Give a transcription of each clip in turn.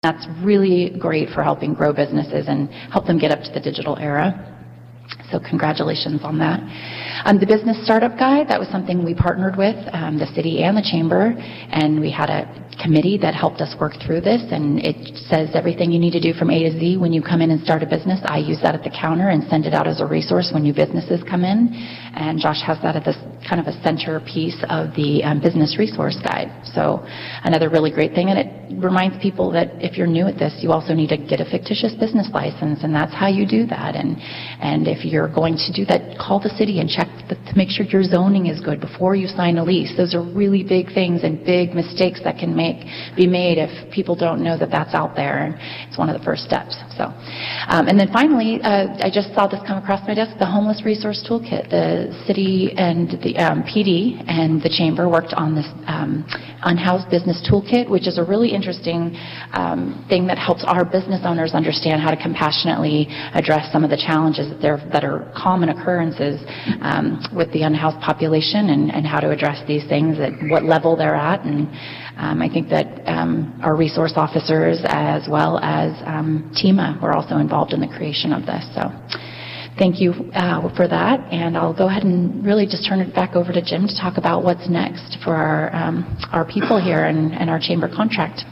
That's really great for helping grow businesses and help them get up to the digital era. So congratulations on that. The Business Startup Guide, that was something we partnered with the city and the chamber, and we had a committee that helped us work through this, and it says everything you need to do from A to Z when you come in and start a business. I use that at the counter and send it out as a resource when new businesses come in, and Josh has that at this kind of a centerpiece of the Business Resource Guide. So another really great thing, and it reminds people that if you're new at this, you also need to get a fictitious business license, and that's how you do that. And if you're going to do that, call the city and check to make sure your zoning is good before you sign a lease. Those are really big things and big mistakes that can be made if people don't know that that's out there. And it's one of the first steps. So, and then finally, I just saw this come across my desk, the Homeless Resource Toolkit. The city and the PD and the chamber worked on this Unhoused Business Toolkit, which is a really interesting thing that helps our business owners understand how to compassionately address some of the challenges that are common occurrences with the unhoused population, and how to address these things at what level they're at. And I think that our resource officers as well as TEMA were also involved in the creation of this. So thank you for that, and I'll go ahead and really just turn it back over to Jim to talk about what's next for our people here and our chamber contract.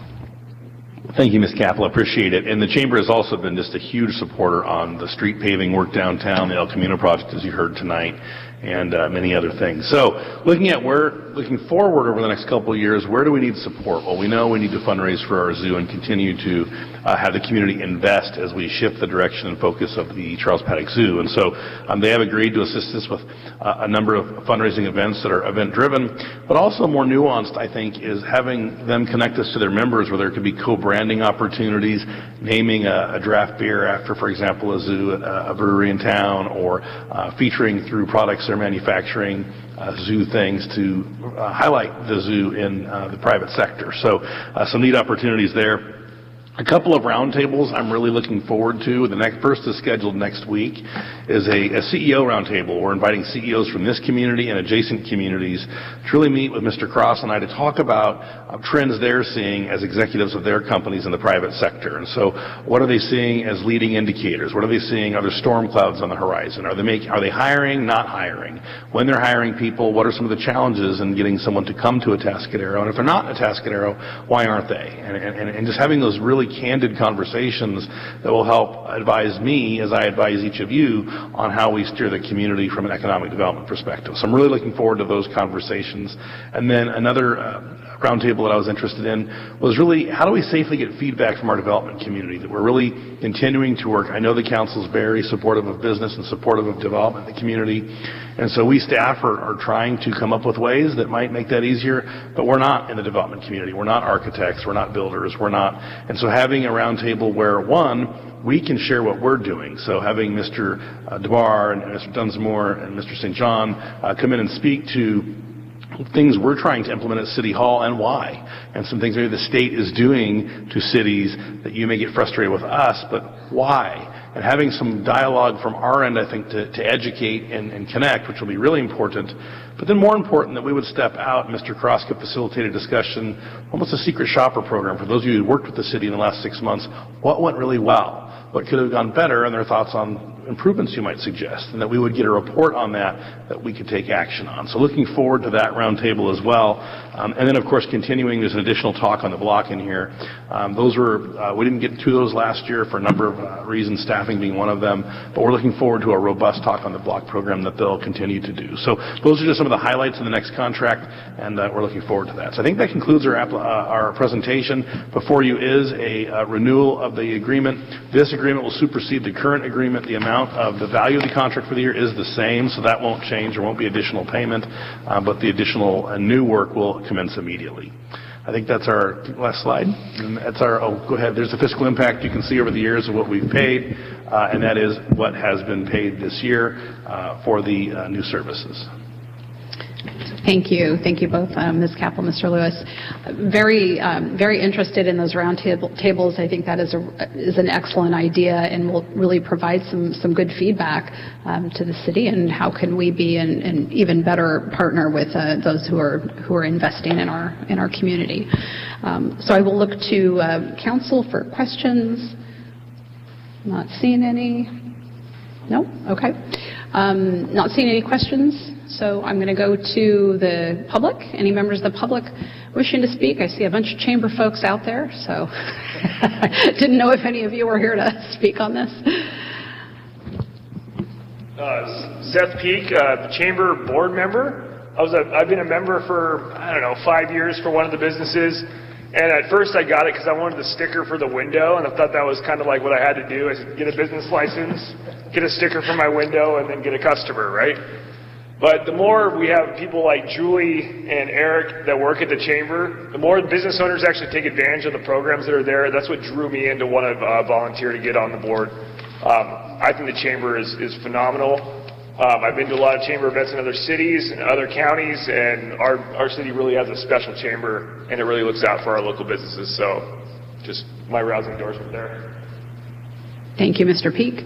Thank you, Ms. Capel. Appreciate it. And the Chamber has also been just a huge supporter on the street paving work downtown, the El Camino project, as you heard tonight, and many other things. So looking forward over the next couple of years, where do we need support? Well, we know we need to fundraise for our zoo and continue to have the community invest as we shift the direction and focus of the Charles Paddock Zoo. And so they have agreed to assist us with a number of fundraising events that are event-driven, but also more nuanced, I think, is having them connect us to their members where there could be co-branding opportunities, naming a draft beer after, for example, a zoo, a brewery in town, or featuring through products they're manufacturing zoo things to highlight the zoo in the private sector. So some neat opportunities there. A couple of roundtables I'm really looking forward to. The first is scheduled next week, is a CEO roundtable. We're inviting CEOs from this community and adjacent communities to really meet with Mr. Cross and I to talk about trends they're seeing as executives of their companies in the private sector. And so what are they seeing as leading indicators? What are they seeing? Are there storm clouds on the horizon? Are they hiring, not hiring? When they're hiring people, what are some of the challenges in getting someone to come to Atascadero? And if they're not in Atascadero, why aren't they? And just having those really candid conversations that will help advise me as I advise each of you on how we steer the community from an economic development perspective. So I'm really looking forward to those conversations. And then another roundtable that I was interested in was really how do we safely get feedback from our development community, that we're really continuing to work. I know the council is very supportive of business and supportive of development in the community, and so we staff are trying to come up with ways that might make that easier, but we're not in the development community. We're not architects, we're not builders, we're not. And so having a roundtable where, one, we can share what we're doing. So having Mr. DeBar and Mr. Dunsmore and Mr. St. John come in and speak to things we're trying to implement at City Hall and why, and some things maybe the state is doing to cities that you may get frustrated with us, but why? And having some dialogue from our end, I think, to educate and connect, which will be really important. But then more important, that we would step out, Mr. Cross could facilitate a discussion, almost a secret shopper program for those of you who worked with the city in the last 6 months. What went really well? What could have gone better, and their thoughts on improvements you might suggest, and that we would get a report on that we could take action on. So looking forward to that roundtable as well. And then, of course, continuing, there's an additional talk on the block in here. Those were, we didn't get to those last year for a number of reasons, staffing being one of them, but we're looking forward to a robust talk on the block program that they'll continue to do. So those are just some of the highlights of the next contract, and we're looking forward to that. So I think that concludes our presentation. Before you is a renewal of the agreement. This agreement will supersede the current agreement. The amount of the value of the contract for the year is the same, so that won't change. There won't be additional payment, but the additional new work will commence immediately. I think that's our last slide. And that's our, oh, go ahead. There's the fiscal impact you can see over the years of what we've paid, and that is what has been paid this year for the new services. Thank you. Thank you both, Ms. Capel, Mr. Lewis. Very interested in those round tables. I think that is an excellent idea and will really provide some good feedback to the city, and how can we be an even better partner with those who are investing in our community. So I will look to council for questions. Not seeing any. No? Okay. Not seeing any questions, so I'm going to go to the public. Any members of the public wishing to speak? I see a bunch of chamber folks out there, so didn't know if any of you were here to speak on this. Seth Peak, chamber board member. I've been a member for, 5 years for one of the businesses. And at first I got it because I wanted the sticker for the window, and I thought that was kind of like what I had to do, is get a business license, get a sticker for my window, and then get a customer, right? But the more we have people like Julie and Eric that work at the chamber, the more business owners actually take advantage of the programs that are there. That's what drew me in to want to volunteer to get on the board. I think the chamber is phenomenal. I've been to a lot of chamber events in other cities and other counties, and our city really has a special chamber, and it really looks out for our local businesses. So just my rousing endorsement there. Thank you, Mr. Peak.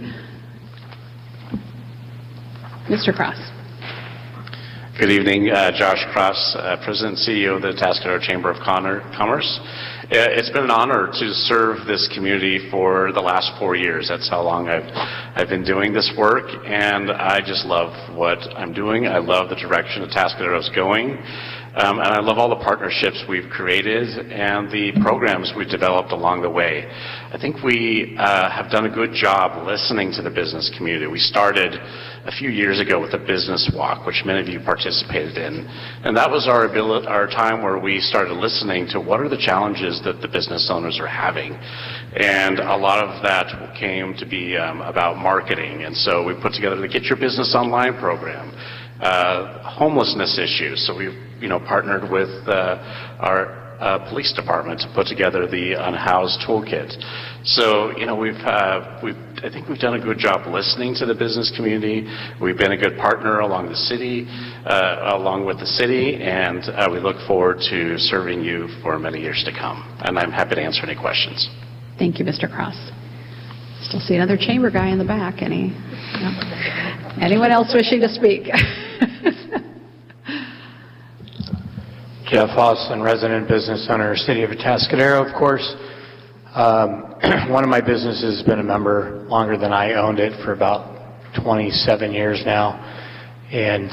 Mr. Cross. Good evening, Josh Cross, President and CEO of the Atascadero Chamber of Commerce. It's been an honor to serve this community for the last 4 years. That's how long I've been doing this work, and I just love what I'm doing. I love the direction Atascadero is going, and I love all the partnerships we've created and the programs we've developed along the way. I think we have done a good job listening to the business community. We started a few years ago with a business walk, which many of you participated in, and that was our time where we started listening to what are the challenges that the business owners are having, and a lot of that came to be about marketing. And so we put together the Get Your Business Online program, homelessness issues. So we've partnered with our police department to put together the Unhoused Toolkit. So I think we've done a good job listening to the business community. We've been a good partner along with the city, and we look forward to serving you for many years to come. And I'm happy to answer any questions. Thank you, Mr. Cross. Still see another chamber guy in the back. Anyone else wishing to speak? Jeff Austin, resident business owner, City of Atascadero, of course. One of my businesses has been a member longer than I owned it, for about 27 years now. And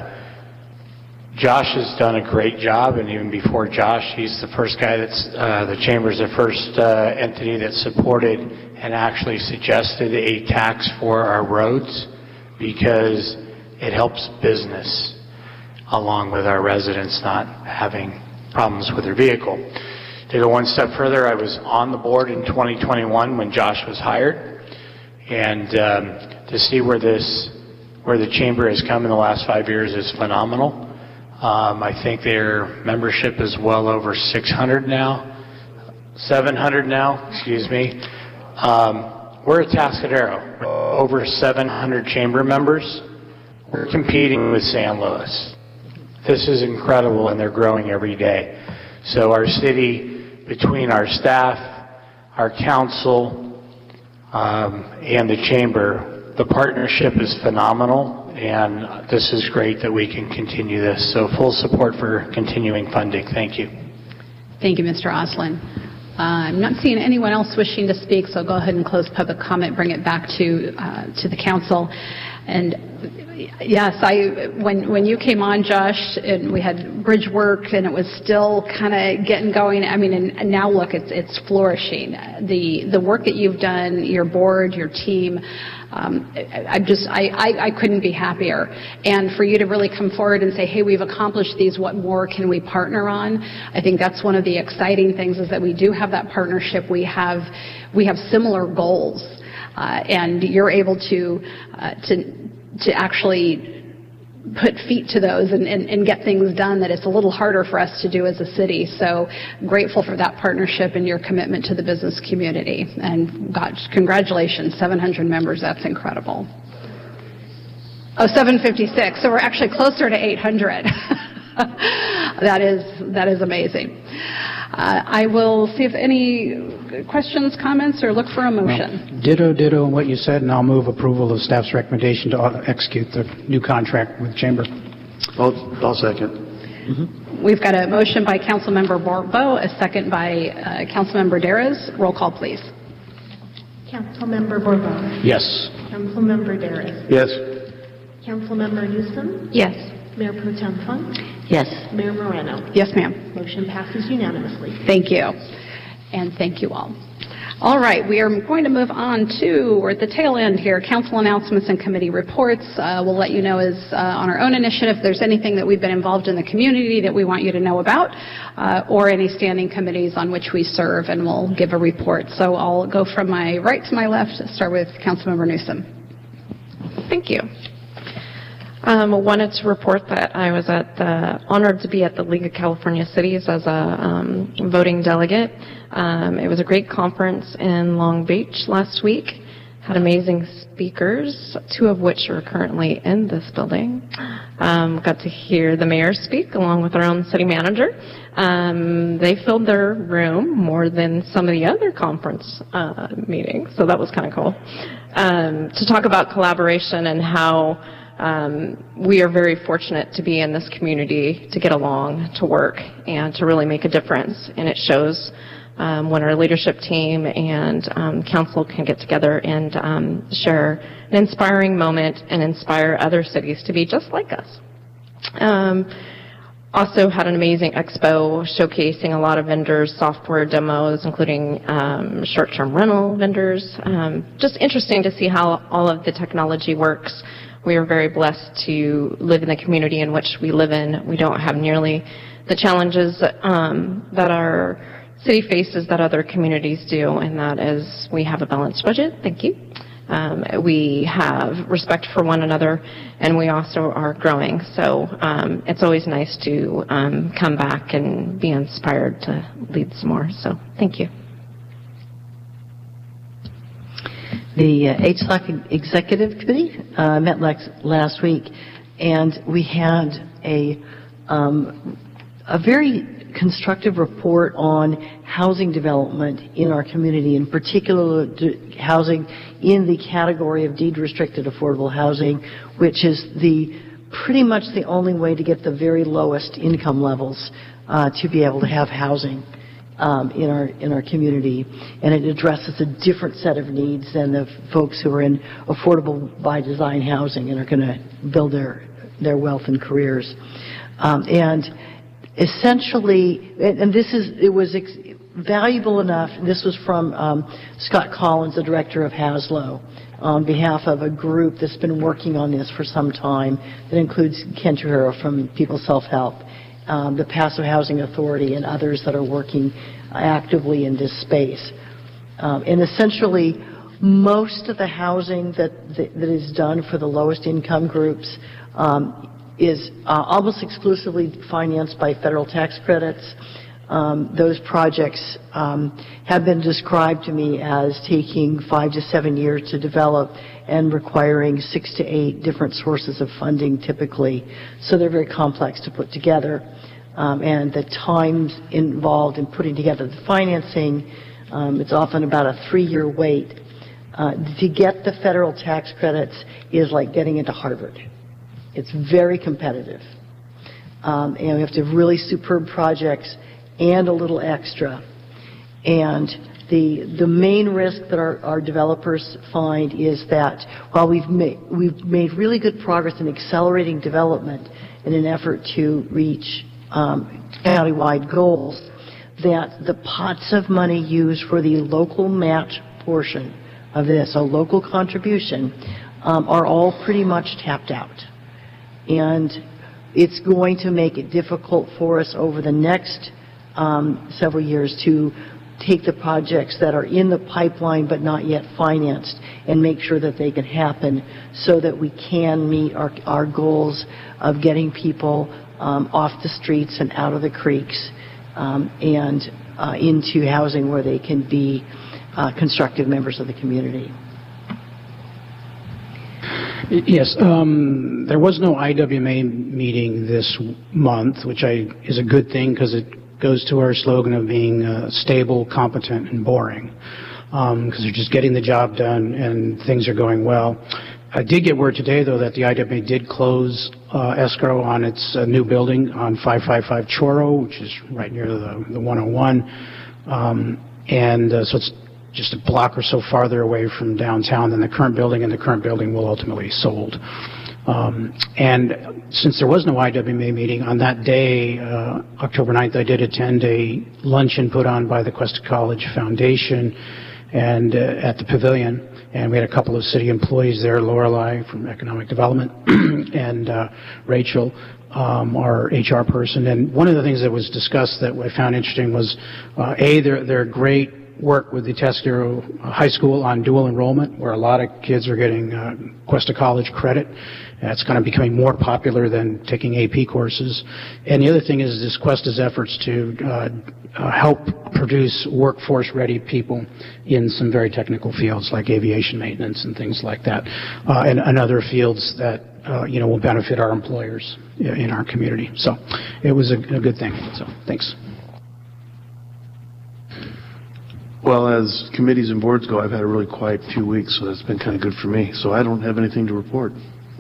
Josh has done a great job, and even before Josh, he's the first guy the Chamber's the first entity that supported and actually suggested a tax for our roads, because it helps business along with our residents not having problems with their vehicle. To go one step further, I was on the board in 2021 when Josh was hired, and to see where the chamber has come in the last 5 years is phenomenal. I think their membership is well over 700 now, excuse me. We're at Atascadero, over 700 chamber members. We're competing with San Luis. This is incredible, and they're growing every day. So our city, between our staff, our council, and the chamber, the partnership is phenomenal, and this is great that we can continue this. So full support for continuing funding. Thank you. Thank you, Mr. Oslin. I'm not seeing anyone else wishing to speak, so I'll go ahead and close public comment, bring it back to the council. And yes, when you came on, Josh, and we had bridge work, and it was still kind of getting going. I mean, and now look, it's flourishing. The work that you've done, your board, your team, I couldn't be happier. And for you to really come forward and say, hey, we've accomplished these, what more can we partner on? I think that's one of the exciting things, is that we do have that partnership. We have similar goals, and you're able to actually put feet to those and get things done that it's a little harder for us to do as a city. So grateful for that partnership and your commitment to the business community. And gosh, congratulations, 700 members, that's incredible. Oh, 756, so we're actually closer to 800. That is amazing. I will see if any questions, comments, or look for a motion. Well, ditto on what you said, and I'll move approval of staff's recommendation to execute the new contract with Chamber. I'll second. We've got a motion by Councilmember Barbeau, a second by Councilmember Darroz. Roll call, please. Councilmember Barbeau. Yes. Councilmember Darroz. Yes. Councilmember Newsom. Yes. Mayor Pro Tem Funk. Yes. Mayor Moreno. Yes, ma'am. Motion passes unanimously. Thank you. And thank you all. All right, we are going to move on to, we're at the tail end here, council announcements and committee reports. We'll let you know as on our own initiative if there's anything that we've been involved in the community that we want you to know about, or any standing committees on which we serve, and we'll give a report. So I'll go from my right to my left, start with Councilmember Newsom. Thank you. I wanted to report that I was honored to be at the League of California Cities as a voting delegate. It was a great conference in Long Beach last week. Had amazing speakers, 2 of which are currently in this building. Got to hear the mayor speak along with our own city manager. They filled their room more than some of the other conference meetings, so that was kind of cool. To talk about collaboration and how we are very fortunate to be in this community, to get along, to work, and to really make a difference. And it shows when our leadership team and council can get together and share an inspiring moment and inspire other cities to be just like us. Also had an amazing expo showcasing a lot of vendors, software demos, including short-term rental vendors. Just interesting to see how all of the technology works. We are very blessed to live in the community in which we live in. We don't have nearly the challenges that our city faces that other communities do, and that is we have a balanced budget. Thank you. We have respect for one another, and we also are growing. So it's always nice to come back and be inspired to lead some more. So thank you. The HSLAC Executive Committee met last week, and we had a very constructive report on housing development in our community, in particular housing in the category of deed-restricted affordable housing, which is pretty much the only way to get the very lowest income levels to be able to have housing in our community, and it addresses a different set of needs than the folks who are in affordable by design housing and are going to build their wealth and careers. And essentially, and it was valuable enough. This was from Scott Collins, the director of HASLO, on behalf of a group that's been working on this for some time. That includes Ken Trujillo from People's Self-Help, the Paso Housing Authority, and others that are working actively in this space. And essentially, most of the housing that is done for the lowest income groups is almost exclusively financed by federal tax credits. Those projects have been described to me as taking 5 to 7 years to develop and requiring 6 to 8 different sources of funding typically. So they're very complex to put together. And the time involved in putting together the financing, it's often about a 3-year wait. To get the federal tax credits is like getting into Harvard. It's very competitive. And we have to have really superb projects and a little extra. And the main risk that our developers find is that while we've made really good progress in accelerating development in an effort to reach countywide goals, that the pots of money used for the local match portion of this, a local contribution, are all pretty much tapped out. And it's going to make it difficult for us over the next several years to take the projects that are in the pipeline but not yet financed and make sure that they can happen so that we can meet our goals of getting people off the streets and out of the creeks and into housing where they can be constructive members of the community. Yes, there was no IWMA meeting this month, which is a good thing because it goes to our slogan of being stable, competent, and boring, because they're just getting the job done and things are going well. I did get word today, though, that the IWMA did close escrow on its new building on 555 Choro, which is right near the 101. So it's just a block or so farther away from downtown than the current building, and the current building will ultimately be sold. And since there was no IWMA meeting, on that day, October 9th, I did attend a luncheon put on by the Cuesta College Foundation and at the Pavilion. And we had a couple of city employees there, Lorelei from Economic Development and Rachel, our HR person. And one of the things that was discussed that I found interesting was, their great work with the Atascadero High School on dual enrollment, where a lot of kids are getting Cuesta College credit. That's kind of becoming more popular than taking AP courses. And the other thing is this Cuesta's efforts to help produce workforce-ready people in some very technical fields like aviation maintenance and things like that, and other fields that will benefit our employers in our community. So it was a good thing. So thanks. Well, as committees and boards go, I've had a really quiet few weeks, so that's been kind of good for me. So I don't have anything to report.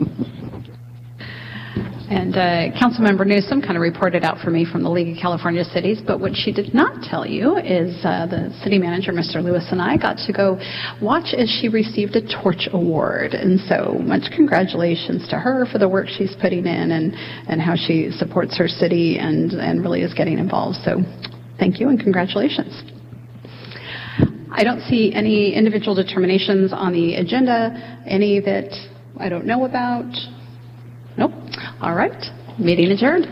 And Councilmember Newsom kind of reported out for me from the League of California Cities, but what she did not tell you is the city manager, Mr. Lewis, and I got to go watch as she received a Torch Award. And so much congratulations to her for the work she's putting in and how she supports her city and really is getting involved. So thank you and congratulations. I don't see any individual determinations on the agenda, any that I don't know about. Nope. All right. Meeting adjourned.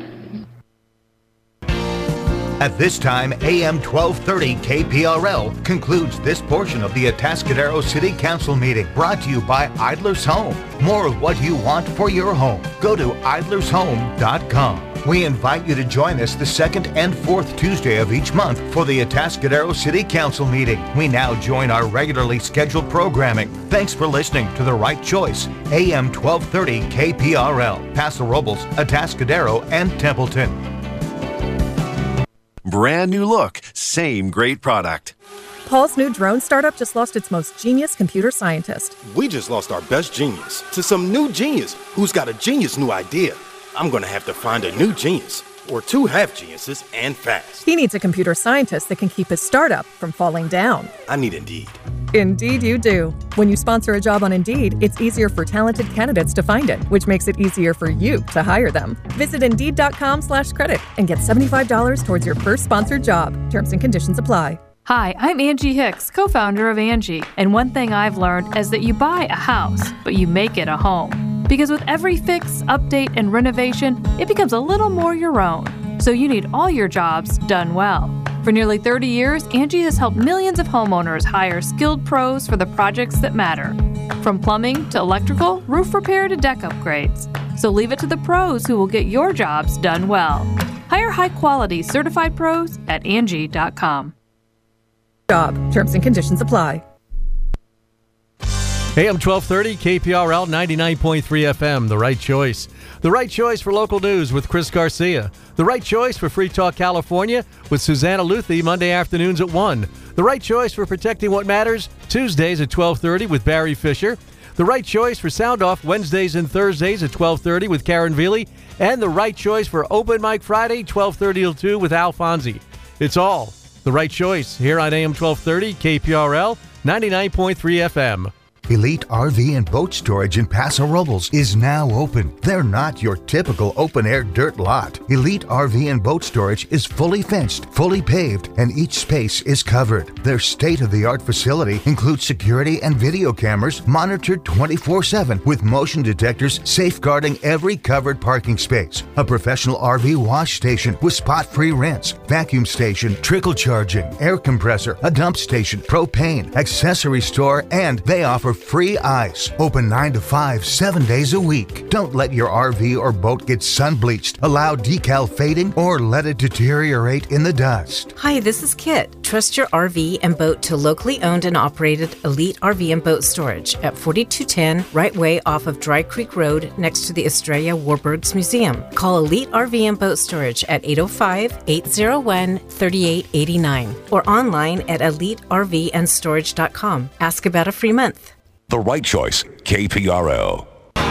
At this time, AM 1230 KPRL concludes this portion of the Atascadero City Council meeting, brought to you by Idler's Home. More of what you want for your home. Go to idlershome.com. We invite you to join us the second and fourth Tuesday of each month for the Atascadero City Council meeting. We now join our regularly scheduled programming. Thanks for listening to The Right Choice, AM 1230 KPRL, Paso Robles, Atascadero, and Templeton. Brand new look, same great product. Paul's new drone startup just lost its most genius computer scientist. We just lost our best genius to some new genius who's got a genius new idea. I'm going to have to find a new genius, or two half-geniuses, and fast. He needs a computer scientist that can keep his startup from falling down. I need Indeed. Indeed you do. When you sponsor a job on Indeed, it's easier for talented candidates to find it, which makes it easier for you to hire them. Visit Indeed.com/credit and get $75 towards your first sponsored job. Terms and conditions apply. Hi, I'm Angie Hicks, co-founder of Angie. And one thing I've learned is that you buy a house, but you make it a home. Because with every fix, update, and renovation, it becomes a little more your own. So you need all your jobs done well. For nearly 30 years, Angie has helped millions of homeowners hire skilled pros for the projects that matter. From plumbing to electrical, roof repair to deck upgrades. So leave it to the pros who will get your jobs done well. Hire high-quality certified pros at Angie.com. Job. Terms and conditions apply. AM 1230, KPRL 99.3 FM, The Right Choice. The Right Choice for local news with Chris Garcia. The Right Choice for Free Talk California with Susanna Luthi, Monday afternoons at 1. The Right Choice for Protecting What Matters, Tuesdays at 1230 with Barry Fisher. The Right Choice for Sound Off, Wednesdays and Thursdays at 1230 with Karen Veely. And The Right Choice for Open Mic Friday, 1230 till 2 with Al Fonzie. It's all The Right Choice here on AM 1230, KPRL 99.3 FM. Elite RV and Boat Storage in Paso Robles is now open. They're not your typical open-air dirt lot. Elite RV and Boat Storage is fully fenced, fully paved, and each space is covered. Their state-of-the-art facility includes security and video cameras monitored 24/7 with motion detectors safeguarding every covered parking space. A professional RV wash station with spot-free rinse, vacuum station, trickle charging, air compressor, a dump station, propane, accessory store, and they offer free ice. Open 9 to 5, 7 days a week. Don't let your RV or boat get sun-bleached, allow decal fading, or let it deteriorate in the dust. Hi, this is Kit. Trust your RV and boat to locally owned and operated Elite RV and Boat Storage at 4210 Right Way off of Dry Creek Road next to the Estrella Warburgs Museum. Call Elite RV and Boat Storage at 805-801-3889 or online at elitervandstorage.com. Ask about a free month. The Right Choice, KPRL.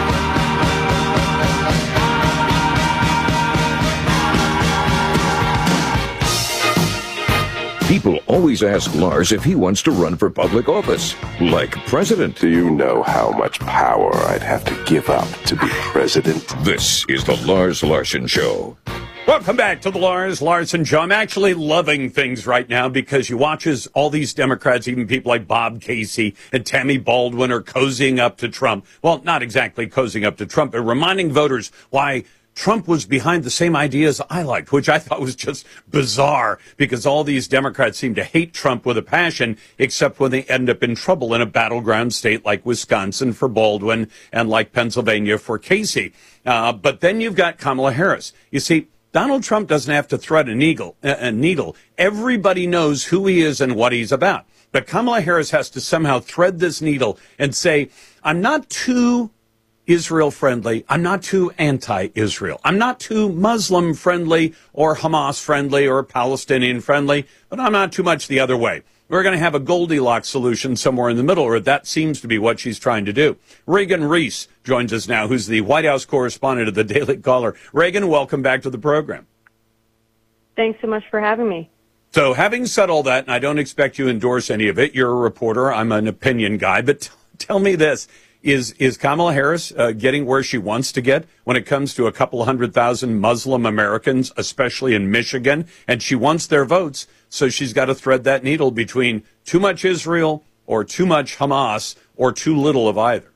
People always ask Lars if he wants to run for public office, like president. Do you know how much power I'd have to give up to be president? This is the Lars Larson Show. Welcome back to the Lars Larson Show. I'm actually loving things right now because you watch as all these Democrats, even people like Bob Casey and Tammy Baldwin, are cozying up to Trump. Well, not exactly cozying up to Trump, but reminding voters why Trump was behind the same ideas I liked, which I thought was just bizarre because all these Democrats seem to hate Trump with a passion, except when they end up in trouble in a battleground state like Wisconsin for Baldwin and like Pennsylvania for Casey. But then you've got Kamala Harris. You see, Donald Trump doesn't have to thread a needle. Everybody knows who he is and what he's about. But Kamala Harris has to somehow thread this needle and say, I'm not too Israel-friendly. I'm not too anti-Israel. I'm not too Muslim-friendly or Hamas-friendly or Palestinian-friendly, but I'm not too much the other way. We're going to have a Goldilocks solution somewhere in the middle, or that seems to be what she's trying to do. Reagan Reese joins us now, who's the White House correspondent of the Daily Caller. Reagan, welcome back to the program. Thanks so much for having me. So having said all that, and I don't expect you to endorse any of it, you're a reporter, I'm an opinion guy, but tell me this. Is Kamala Harris getting where she wants to get when it comes to a couple 100,000 Muslim Americans, especially in Michigan? And she wants their votes, so she's got to thread that needle between too much Israel or too much Hamas or too little of either.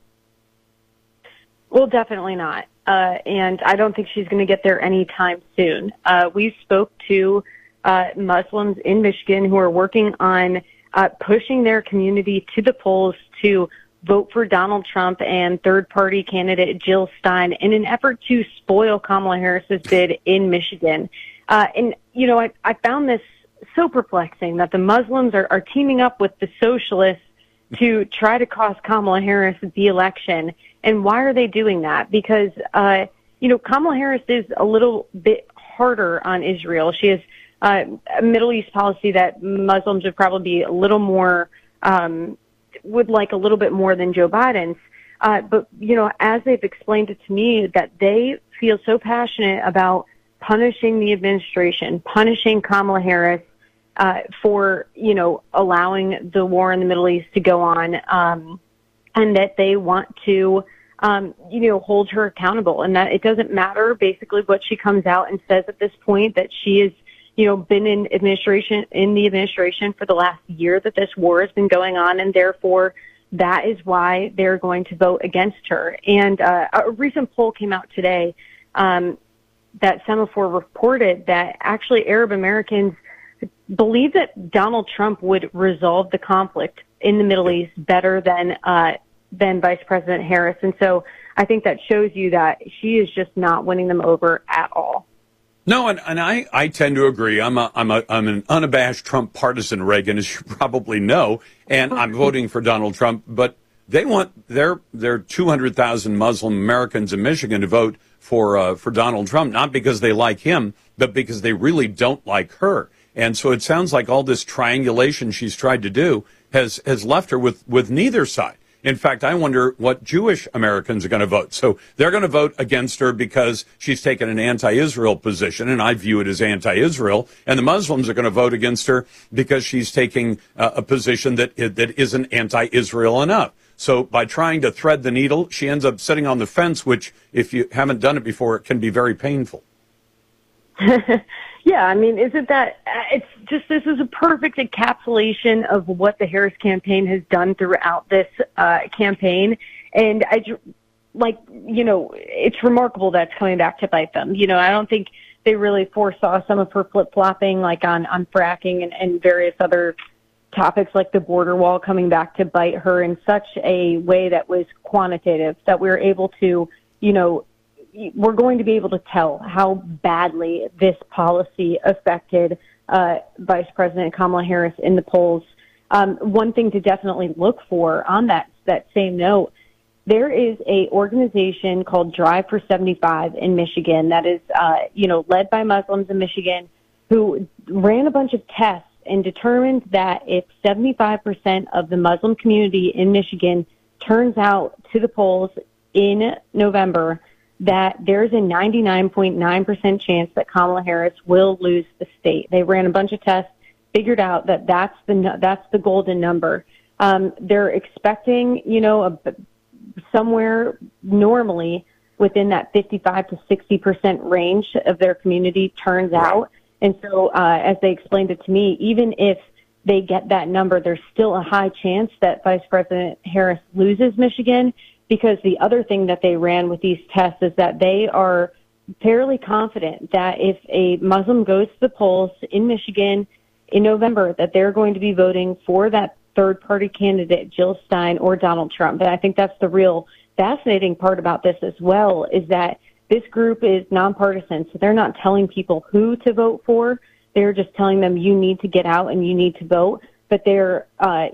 Well, definitely not. And I don't think she's going to get there anytime soon. We spoke to Muslims in Michigan who are working on pushing their community to the polls to vote for Donald Trump and third-party candidate Jill Stein in an effort to spoil Kamala Harris's bid in Michigan. And, you know, I found this so perplexing that the Muslims are teaming up with the socialists to try to cost Kamala Harris the election. And why are they doing that? Because, you know, Kamala Harris is a little bit harder on Israel. She has a Middle East policy that Muslims would probably be a little more would like a little bit more than Joe Biden's. But, you know, as they've explained it to me, that they feel so passionate about punishing the administration, punishing Kamala Harris for, you know, allowing the war in the Middle East to go on, and that they want to, you know, hold her accountable, and that it doesn't matter basically what she comes out and says at this point, that she is, you know, been in the administration for the last year that this war has been going on, and therefore that is why they're going to vote against her. And a recent poll came out today that Semafor reported that actually Arab Americans believe that Donald Trump would resolve the conflict in the Middle East better than Vice President Harris. And so I think that shows you that she is just not winning them over at all. No, and I tend to agree. I'm an unabashed Trump partisan, Reagan, as you probably know, and I'm voting for Donald Trump. But they want their 200,000 Muslim Americans in Michigan to vote for Donald Trump, not because they like him, but because they really don't like her. And so it sounds like all this triangulation she's tried to do has left her with neither side. In fact, I wonder what Jewish Americans are going to vote. So they're going to vote against her because she's taken an anti-Israel position, and I view it as anti-Israel. And the Muslims are going to vote against her because she's taking a position that isn't anti-Israel enough. So by trying to thread the needle, she ends up sitting on the fence, which, if you haven't done it before, it can be very painful. Yeah, I mean, isn't that, it's just, this is a perfect encapsulation of what the Harris campaign has done throughout this campaign. And you know, it's remarkable that's coming back to bite them. You know, I don't think they really foresaw some of her flip-flopping, like on fracking and various other topics like the border wall coming back to bite her in such a way that was quantitative, that we were able to, you know, we're going to be able to tell how badly this policy affected Vice President Kamala Harris in the polls. One thing to definitely look for on that same note, there is a organization called Drive for 75 in Michigan that is, you know, led by Muslims in Michigan, who ran a bunch of tests and determined that if 75% of the Muslim community in Michigan turns out to the polls in November, that there's a 99.9% chance that Kamala Harris will lose the state. They ran a bunch of tests, figured out that that's the golden number. They're expecting, somewhere normally within that 55 to 60% range of their community turns out. And so, as they explained it to me, even if they get that number, there's still a high chance that Vice President Harris loses Michigan, because the other thing that they ran with these tests is that they are fairly confident that if a Muslim goes to the polls in Michigan in November, that they're going to be voting for that third-party candidate, Jill Stein or Donald Trump. And I think that's the real fascinating part about this as well, is that this group is nonpartisan, so they're not telling people who to vote for. They're just telling them you need to get out and you need to vote. But they're,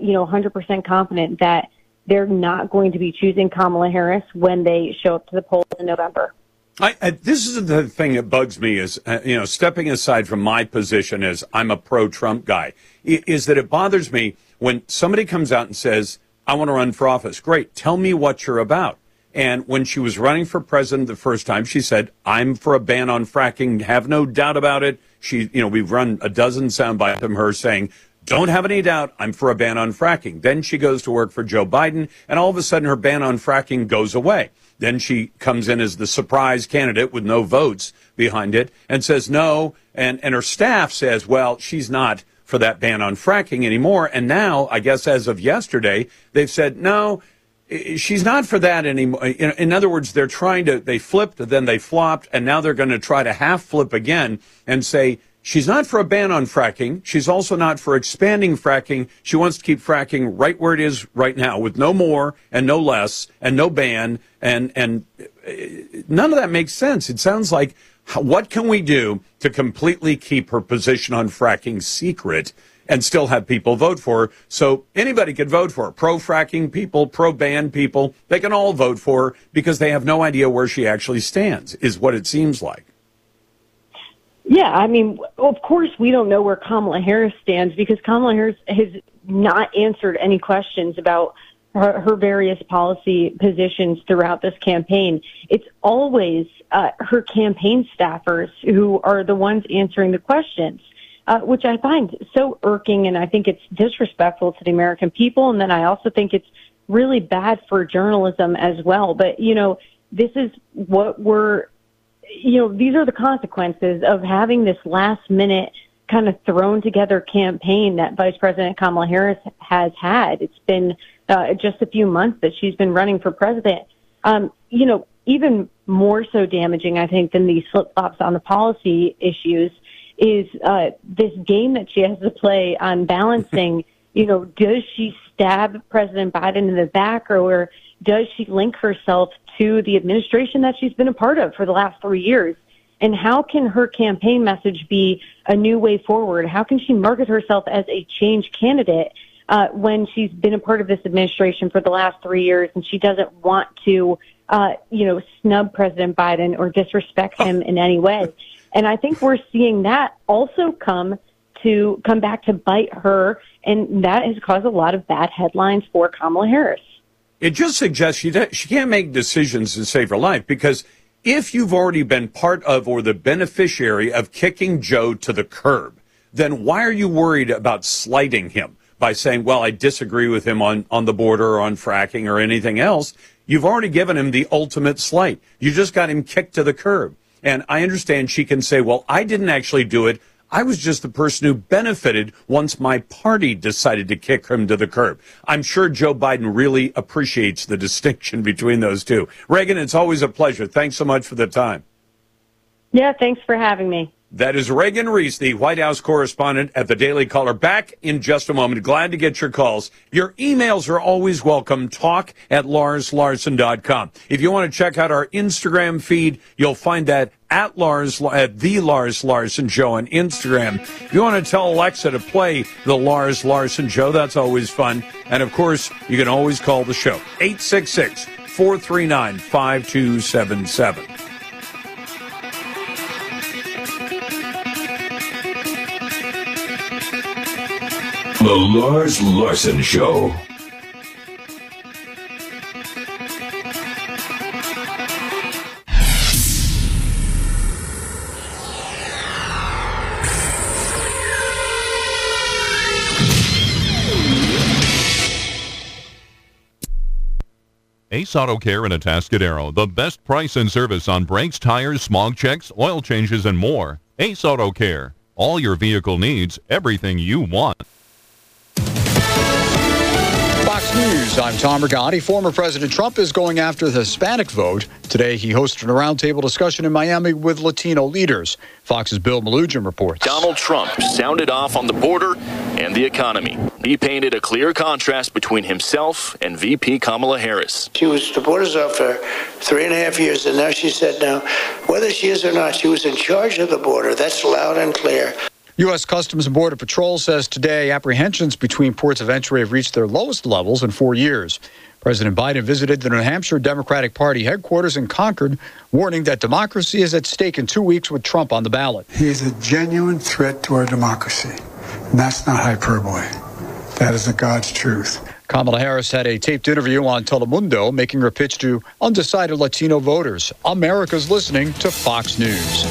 100% confident that they're not going to be choosing Kamala Harris when they show up to the polls in November. This is the thing that bugs me is, stepping aside from my position as I'm a pro-Trump guy, is that it bothers me when somebody comes out and says, I want to run for office. Great. Tell me what you're about. And when she was running for president the first time, she said, I'm for a ban on fracking. Have no doubt about it. We've run a dozen sound bites from her saying, don't have any doubt, I'm for a ban on fracking. Then she goes to work for Joe Biden, and all of a sudden her ban on fracking goes away. Then she comes in as the surprise candidate with no votes behind it and says no, and her staff says, well, she's not for that ban on fracking anymore. And now, I guess as of yesterday, they've said, no, she's not for that anymore. In other words, they flipped, then they flopped, and now they're going to try to half flip again and say, she's not for a ban on fracking. She's also not for expanding fracking. She wants to keep fracking right where it is right now, with no more and no less and no ban. And none of that makes sense. It sounds like, what can we do to completely keep her position on fracking secret and still have people vote for her? So anybody could vote for her. Pro-fracking people, pro-ban people, they can all vote for her because they have no idea where she actually stands, is what it seems like. Yeah, I mean, of course we don't know where Kamala Harris stands, because Kamala Harris has not answered any questions about her various policy positions throughout this campaign. It's always her campaign staffers who are the ones answering the questions, which I find so irking, and I think it's disrespectful to the American people, and then I also think it's really bad for journalism as well. But, this is what these are the consequences of having this last-minute kind of thrown-together campaign that Vice President Kamala Harris has had. It's been just a few months that she's been running for president. Even more so damaging, I think, than these flip-flops on the policy issues is this game that she has to play on balancing, does she stab President Biden in the back, or does she link herself to the administration that she's been a part of for the last 3 years? And how can her campaign message be a new way forward? How can she market herself as a change candidate when she's been a part of this administration for the last 3 years and she doesn't want to, snub President Biden or disrespect him in any way? And I think we're seeing that also come back to bite her, and that has caused a lot of bad headlines for Kamala Harris. It just suggests she can't make decisions to save her life, because if you've already been part of or the beneficiary of kicking Joe to the curb, then why are you worried about slighting him by saying, well, I disagree with him on the border or on fracking or anything else? You've already given him the ultimate slight. You just got him kicked to the curb. And I understand she can say, well, I didn't actually do it. I was just the person who benefited once my party decided to kick him to the curb. I'm sure Joe Biden really appreciates the distinction between those two. Reagan, it's always a pleasure. Thanks so much for the time. Yeah, thanks for having me. That is Reagan Reese, the White House correspondent at the Daily Caller. Back in just a moment. Glad to get your calls. Your emails are always welcome. talk@larslarson.com. If you want to check out our Instagram feed, you'll find that at the Lars Larson Show on Instagram. If you want to tell Alexa to play the Lars Larson Show, that's always fun. And of course, you can always call the show. 866-439-5277. The Lars Larson Show. Ace Auto Care in Atascadero, the best price and service on brakes, tires, smog checks, oil changes, and more. Ace Auto Care. All your vehicle needs, everything you want. Fox News, I'm Tom Rigotti. Former President Trump is going after the Hispanic vote. Today, he hosted a roundtable discussion in Miami with Latino leaders. Fox's Bill Malugin reports. Donald Trump sounded off on the border and the economy. He painted a clear contrast between himself and VP Kamala Harris. She was the border's up for 3.5 years, and now she said now, whether she is or not, she was in charge of the border. That's loud and clear. U.S. Customs and Border Patrol says today apprehensions between ports of entry have reached their lowest levels in 4 years. President Biden visited the New Hampshire Democratic Party headquarters in Concord, warning that democracy is at stake in 2 weeks with Trump on the ballot. He is a genuine threat to our democracy, and that's not hyperbole. That is the God's truth. Kamala Harris had a taped interview on Telemundo, making her pitch to undecided Latino voters. America's listening to Fox News.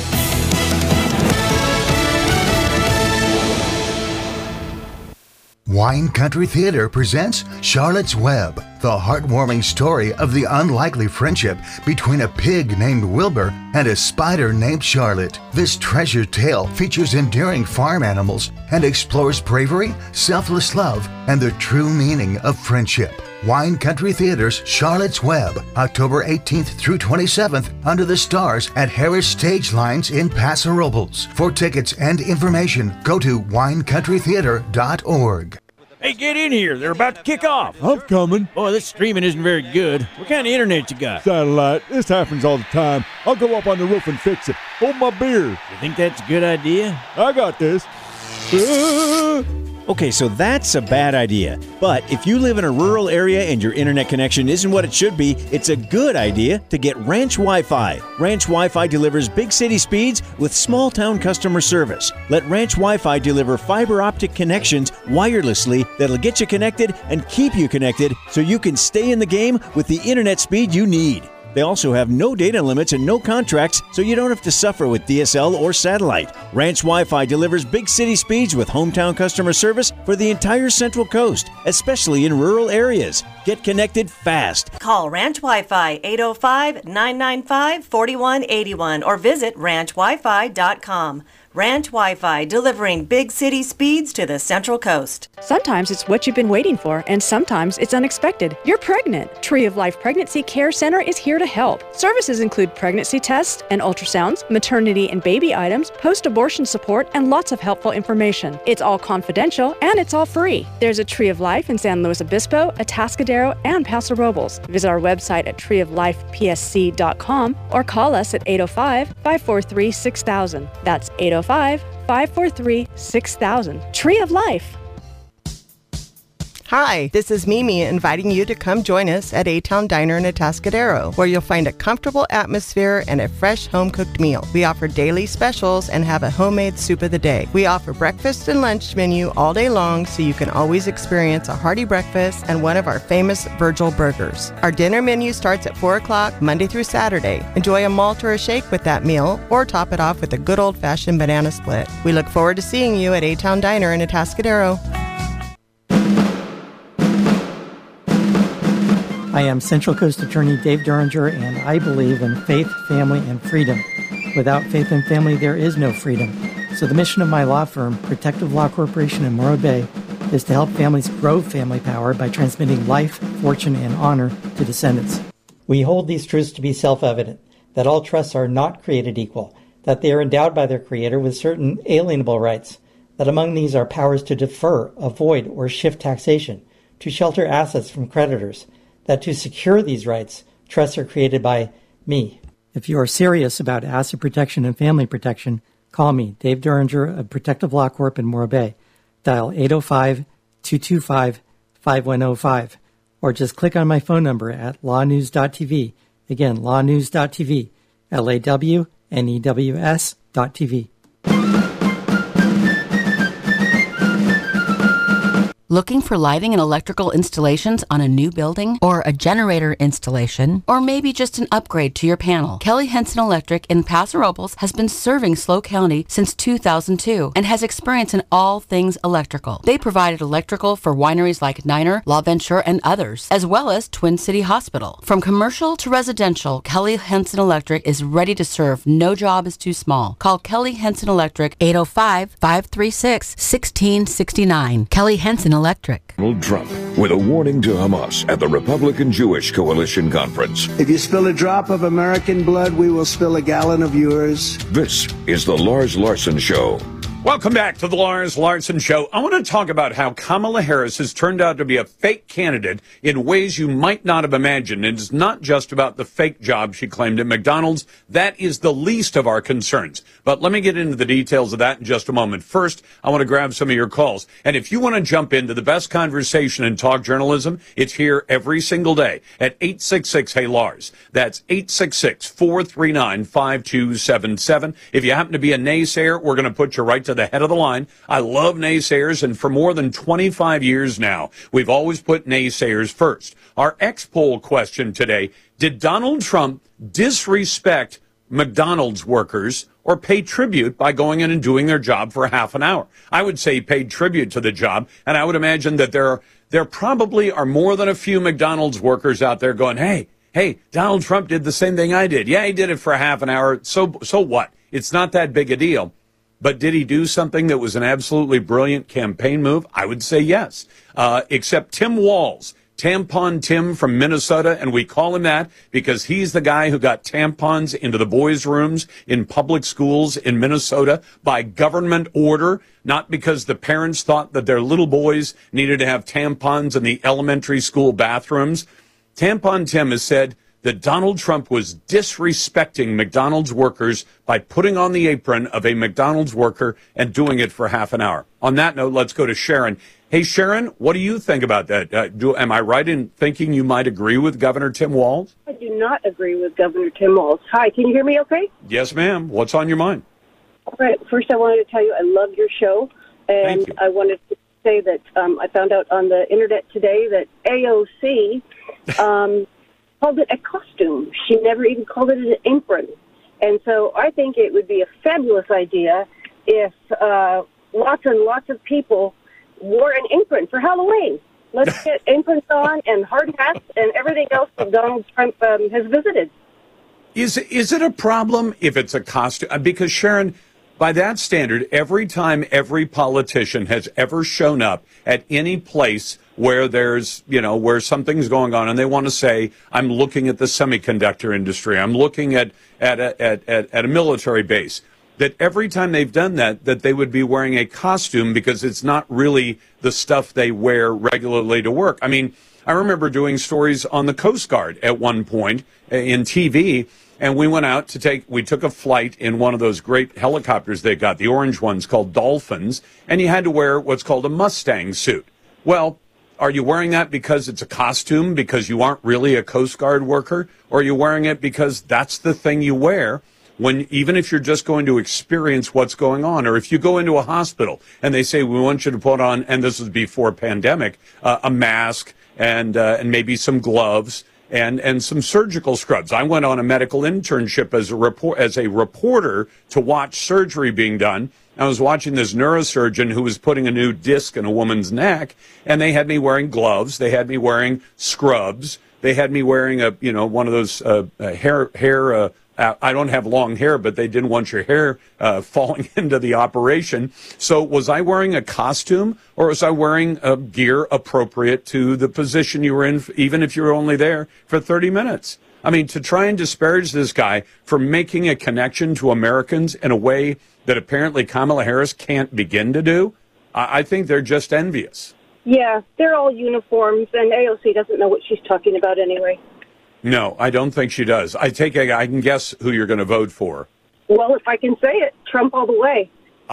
Wine Country Theater presents Charlotte's Web, the heartwarming story of the unlikely friendship between a pig named Wilbur and a spider named Charlotte. This treasure tale features endearing farm animals and explores bravery, selfless love, and the true meaning of friendship. Wine Country Theater's Charlotte's Web, October 18th through 27th, under the stars at Harris Stage Lines in Paso Robles. For tickets and information, go to winecountrytheater.org. Hey, get in here. They're about to kick off. I'm coming. Boy, this streaming isn't very good. What kind of internet you got? Satellite. This happens all the time. I'll go up on the roof and fix it. Hold my beer. You think that's a good idea? I got this. Okay, so that's a bad idea. But if you live in a rural area and your internet connection isn't what it should be, it's a good idea to get Ranch Wi-Fi. Ranch Wi-Fi delivers big city speeds with small town customer service. Let Ranch Wi-Fi deliver fiber optic connections wirelessly that'll get you connected and keep you connected so you can stay in the game with the internet speed you need. They also have no data limits and no contracts, so you don't have to suffer with DSL or satellite. Ranch Wi-Fi delivers big city speeds with hometown customer service for the entire Central Coast, especially in rural areas. Get connected fast. Call Ranch Wi-Fi 805-995-4181 or visit ranchwifi.com. Ranch Wi-Fi, delivering big city speeds to the Central Coast. Sometimes it's what you've been waiting for, and sometimes it's unexpected. You're pregnant. Tree of Life Pregnancy Care Center is here to help. Services include pregnancy tests and ultrasounds, maternity and baby items, post-abortion support, and lots of helpful information. It's all confidential, and it's all free. There's a Tree of Life in San Luis Obispo, Atascadero, and Paso Robles. Visit our website at treeoflifepsc.com or call us at 805-543-6000. That's 805-543-6000. Tree of Life. Hi, this is Mimi inviting you to come join us at A-Town Diner in Atascadero, where you'll find a comfortable atmosphere and a fresh home-cooked meal. We offer daily specials and have a homemade soup of the day. We offer breakfast and lunch menu all day long, so you can always experience a hearty breakfast and one of our famous Virgil burgers. Our dinner menu starts at 4 o'clock, Monday through Saturday. Enjoy a malt or a shake with that meal, or top it off with a good old-fashioned banana split. We look forward to seeing you at A-Town Diner in Atascadero. I am Central Coast Attorney Dave Duringer, and I believe in faith, family, and freedom. Without faith and family, there is no freedom. So the mission of my law firm, Protective Law Corporation in Morro Bay, is to help families grow family power by transmitting life, fortune, and honor to descendants. We hold these truths to be self-evident, that all trusts are not created equal, that they are endowed by their creator with certain alienable rights, that among these are powers to defer, avoid, or shift taxation, to shelter assets from creditors, that to secure these rights, trusts are created by me. If you are serious about asset protection and family protection, call me, Dave Duringer of Protective Law Corp in Morro Bay. Dial 805-225-5105, or just click on my phone number at lawnews.tv. Again, lawnews.tv, LAWNEWS.tv. Looking for lighting and electrical installations on a new building or a generator installation, or maybe just an upgrade to your panel? Kelly Henson Electric in Paso Robles has been serving SLO County since 2002 and has experience in all things electrical. They provided electrical for wineries like Niner, La Venture, and others, as well as Twin City Hospital. From commercial to residential, Kelly Henson Electric is ready to serve. No job is too small. Call Kelly Henson Electric 805-536-1669. Kelly Henson Electric. Donald Trump with a warning to Hamas at the Republican Jewish Coalition Conference. If you spill a drop of American blood, we will spill a gallon of yours. This is the Lars Larson Show. Welcome back to the Lars Larson Show. I want to talk about how Kamala Harris has turned out to be a fake candidate in ways you might not have imagined. And it's not just about the fake job she claimed at McDonald's. That is the least of our concerns. But let me get into the details of that in just a moment. First, I want to grab some of your calls. And if you want to jump into the best conversation in talk journalism, it's here every single day at 866-HEY-LARS. That's 866-439-5277. If you happen to be a naysayer, we're going to put you right to the head of the line. I love naysayers, and for more than 25 years now, we've always put naysayers first. Our X-Poll question today, did Donald Trump disrespect McDonald's workers or pay tribute by going in and doing their job for half an hour? I would say he paid tribute to the job, and I would imagine that there probably are more than a few McDonald's workers out there going, hey, Donald Trump did the same thing I did. Yeah, he did it for half an hour. So what? It's not that big a deal. But did he do something that was an absolutely brilliant campaign move? I would say yes. Except Tim Walz, Tampon Tim from Minnesota, and we call him that because he's the guy who got tampons into the boys' rooms in public schools in Minnesota by government order, not because the parents thought that their little boys needed to have tampons in the elementary school bathrooms. Tampon Tim has said that Donald Trump was disrespecting McDonald's workers by putting on the apron of a McDonald's worker and doing it for half an hour. On that note, let's go to Sharon. Hey, Sharon, what do you think about that? Am I right in thinking you might agree with Governor Tim Walz? I do not agree with Governor Tim Walz. Hi, can you hear me okay? Yes, ma'am. What's on your mind? All right. First, I wanted to tell you I love your show. And I wanted to say that I found out on the Internet today that AOC called it a costume. She never even called it an apron. And so I think it would be a fabulous idea if lots and lots of people wore an apron for Halloween. Let's get aprons on and hard hats and everything else that Donald Trump has visited. Is it a problem if it's a costume? Because, Sharon, by that standard, every time every politician has ever shown up at any place where there's, where something's going on and they want to say, I'm looking at the semiconductor industry, I'm looking at a military base, that every time they've done that they would be wearing a costume because it's not really the stuff they wear regularly to work. I mean, I remember doing stories on the Coast Guard at one point in TV, and we went out we took a flight in one of those great helicopters they got, the orange ones called Dolphins, and you had to wear what's called a Mustang suit. Well, are you wearing that because it's a costume, because you aren't really a Coast Guard worker? Or are you wearing it because that's the thing you wear even if you're just going to experience what's going on? Or if you go into a hospital and they say, we want you to put on, and this was before pandemic, a mask and maybe some gloves and some surgical scrubs. I went on a medical internship as a reporter to watch surgery being done. I was watching this neurosurgeon who was putting a new disc in a woman's neck, and they had me wearing gloves. They had me wearing scrubs. They had me wearing one of those hair. I don't have long hair, but they didn't want your hair falling into the operation. So was I wearing a costume, or was I wearing gear appropriate to the position you were in, even if you were only there for 30 minutes? I mean, to try and disparage this guy for making a connection to Americans in a way that apparently Kamala Harris can't begin to do, I think they're just envious. Yeah, they're all uniforms, and AOC doesn't know what she's talking about anyway. No, I don't think she does. I can guess who you're going to vote for. Well, if I can say it, Trump all the way.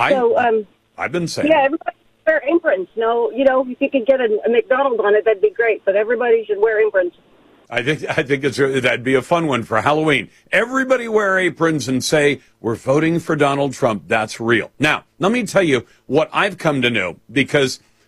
I've been saying. Yeah, everybody should wear aprons. No, if you could get a McDonald's on it, that'd be great. But everybody should wear aprons. I think that'd be a fun one for Halloween. Everybody wear aprons and say, we're voting for Donald Trump. That's real. Now, let me tell you what I've come to know, because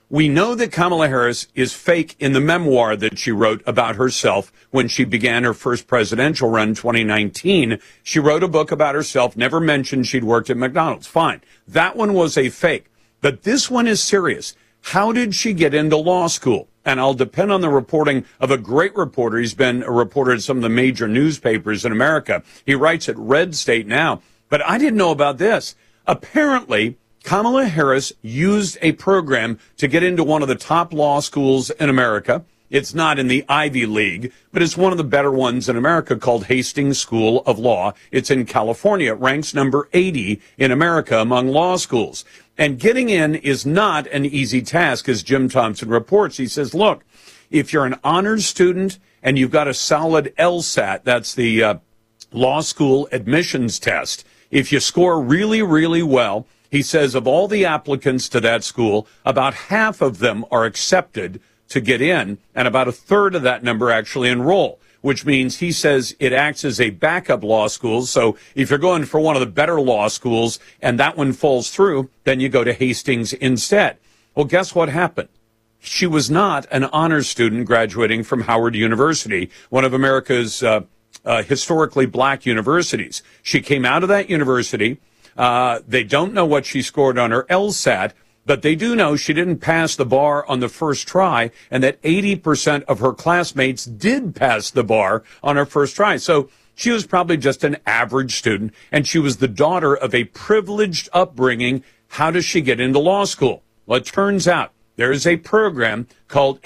We know that Kamala Harris is fake in the memoir that she wrote about herself when she began her first presidential run in 2019. She wrote a book about herself, never mentioned she'd worked at McDonald's. Fine. That one was a fake. But this one is serious. How did she get into law school? And I'll depend on the reporting of a great reporter. He's been a reporter at some of the major newspapers in America. He writes at Red State now. But I didn't know about this. Apparently, Kamala Harris used a program to get into one of the top law schools in America. It's not in the Ivy League, but it's one of the better ones in America called Hastings School of Law. It's in California. It ranks number 80 in America among law schools. And getting in is not an easy task, as Jim Thompson reports. He says, look, if you're an honors student and you've got a solid LSAT, that's the law school admissions test, if you score really, really well, he says of all the applicants to that school, about half of them are accepted to get in, and about a third of that number actually enroll, which means he says it acts as a backup law school. So if you're going for one of the better law schools and that one falls through, then you go to Hastings instead. Well, guess what happened? She was not an honors student graduating from Howard University, one of America's historically black universities. She came out of that university. They don't know what she scored on her LSAT, but they do know she didn't pass the bar on the first try, and that 80% of her classmates did pass the bar on her first try. So she was probably just an average student, and she was the daughter of a privileged upbringing. How does she get into law school? Well, it turns out there is a program called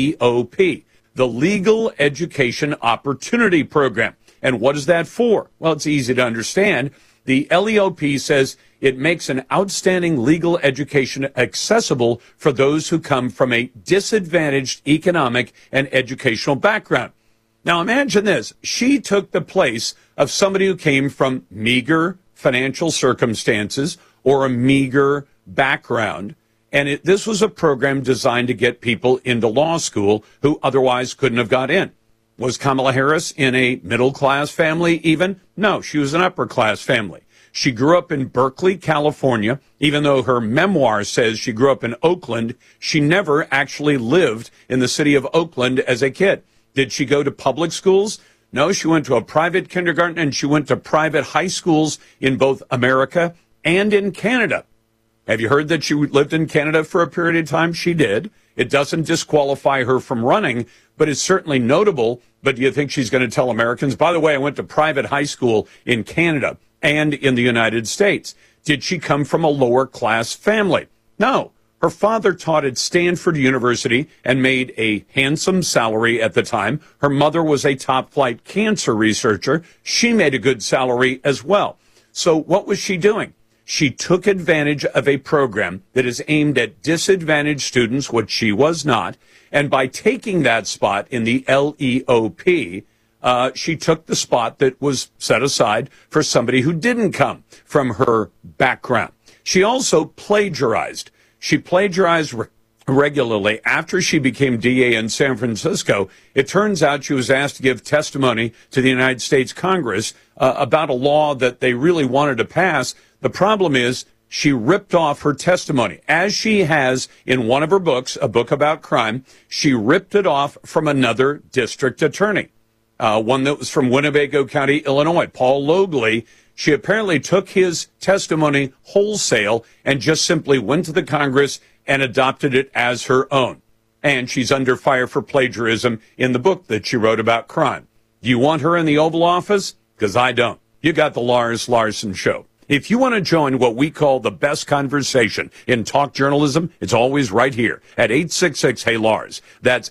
LEOP, the Legal Education Opportunity Program. And what is that for? Well, it's easy to understand. The LEOP says it makes an outstanding legal education accessible for those who come from a disadvantaged economic and educational background. Now imagine this. She took the place of somebody who came from meager financial circumstances or a meager background. And this was a program designed to get people into law school who otherwise couldn't have got in. Was Kamala Harris in a middle-class family even? No, she was an upper-class family. She grew up in Berkeley, California. Even though her memoir says she grew up in Oakland, she never actually lived in the city of Oakland as a kid. Did she go to public schools? No, she went to a private kindergarten, and she went to private high schools in both America and in Canada. Have you heard that she lived in Canada for a period of time? She did. It doesn't disqualify her from running, but it's certainly notable. But do you think she's going to tell Americans, by the way, I went to private high school in Canada and in the United States? Did she come from a lower class family? No. Her father taught at Stanford University and made a handsome salary at the time. Her mother was a top flight cancer researcher. She made a good salary as well. So what was she doing? She took advantage of a program that is aimed at disadvantaged students, which she was not. And by taking that spot in the LEOP, she took the spot that was set aside for somebody who didn't come from her background. She also plagiarized. She plagiarized regularly. After she became DA in San Francisco, it turns out she was asked to give testimony to the United States Congress about a law that they really wanted to pass. The problem is she ripped off her testimony, as she has in one of her books, a book about crime. She ripped it off from another district attorney, one that was from Winnebago County, Illinois, Paul Logley. She apparently took his testimony wholesale and just simply went to the Congress and adopted it as her own. And she's under fire for plagiarism in the book that she wrote about crime. Do you want her in the Oval Office? Because I don't. You got the Lars Larson Show. If you want to join what we call the best conversation in talk journalism, it's always right here at 866-HEY-LARS. That's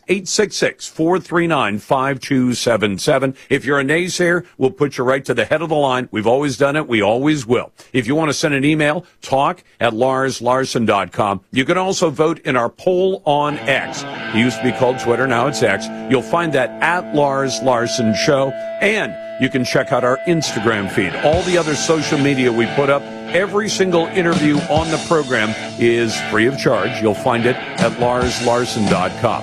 866-439-5277. If you're a naysayer, we'll put you right to the head of the line. We've always done it. We always will. If you want to send an email, talk@larslarson.com. You can also vote in our poll on X. It used to be called Twitter. Now it's X. You'll find that at Lars Larson Show. And you can check out our Instagram feed. All the other social media we put up, every single interview on the program is free of charge. You'll find it at larslarson.com.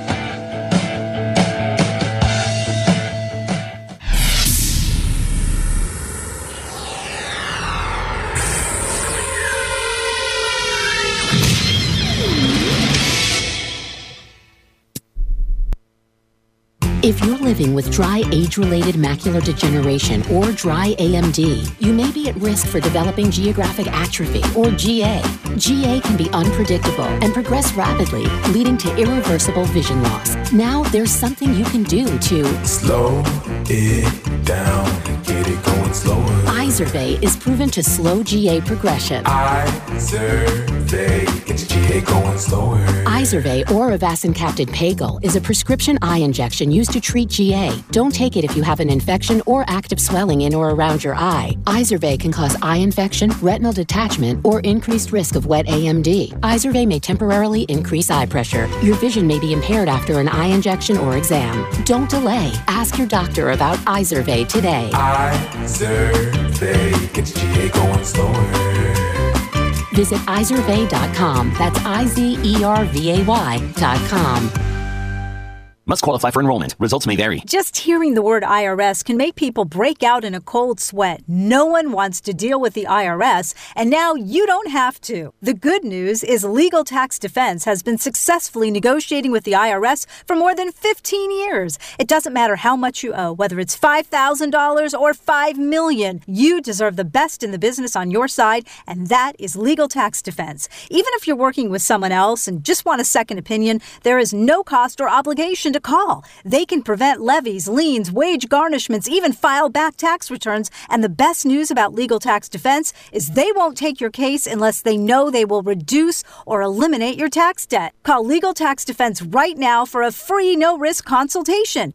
If you're living with dry age-related macular degeneration or dry AMD, you may be at risk for developing geographic atrophy or GA. GA can be unpredictable and progress rapidly, leading to irreversible vision loss. Now there's something you can do to slow it down and get it going slower. Izervay is proven to slow GA progression. Izervay gets GA going slower. Izervay or avacincaptad pagel is a prescription eye injection used to treat GA. Don't take it if you have an infection or active swelling in or around your eye. Izervay can cause eye infection, retinal detachment, or increased risk of wet AMD. Izervay may temporarily increase eye pressure. Your vision may be impaired after an eye injection or exam. Don't delay. Ask your doctor about Izervay today. Izervay gets GA going slower. Visit Izervay.com. That's IZERVAY.com. Must qualify for enrollment. Results may vary. Just hearing the word IRS can make people break out in a cold sweat. No one wants to deal with the IRS, and now you don't have to. The good news is Legal Tax Defense has been successfully negotiating with the IRS for more than 15 years. It doesn't matter how much you owe, whether it's $5,000 or $5 million. You deserve the best in the business on your side, and that is Legal Tax Defense. Even if you're working with someone else and just want a second opinion, there is no cost or obligation to call. They can prevent levies, liens, wage garnishments, even file back tax returns. And the best news about Legal Tax Defense is they won't take your case unless they know they will reduce or eliminate your tax debt. Call Legal Tax Defense right now for a free no-risk consultation.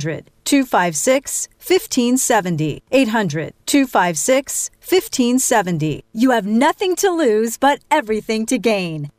800-256-1570. 800-256-1570. You have nothing to lose but everything to gain.